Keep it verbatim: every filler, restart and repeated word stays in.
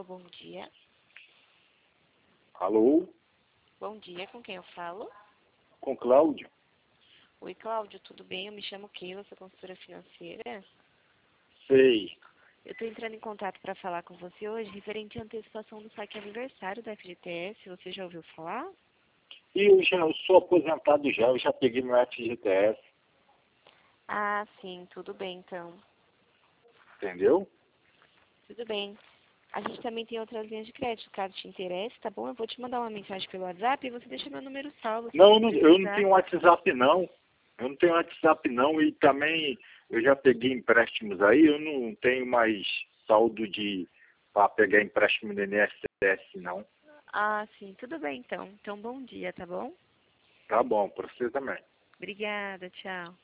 Alô, bom dia. Alô? Bom dia, com quem eu falo? Com Cláudio? Oi, Cláudio, tudo bem? Eu me chamo Keila, sou consultora financeira. Sei. Eu estou entrando em contato para falar com você hoje referente à antecipação do saque aniversário da F G T S. Você já ouviu falar? E eu já eu sou aposentado já, eu já peguei meu F G T S, Ah, sim, tudo bem, então. entendeu? Tudo bem. A gente também tem outras linhas de crédito, caso te interesse, tá bom? Eu vou te mandar uma mensagem pelo WhatsApp e você deixa meu número salvo. Se Não, eu você não, eu não precisar. tenho WhatsApp não. Eu não tenho WhatsApp não e também eu já peguei empréstimos aí, eu não tenho mais saldo de para pegar empréstimo no I N S S não. Ah, sim, tudo bem, então. Então, bom dia, tá bom? Tá bom, para você também. Obrigada, tchau.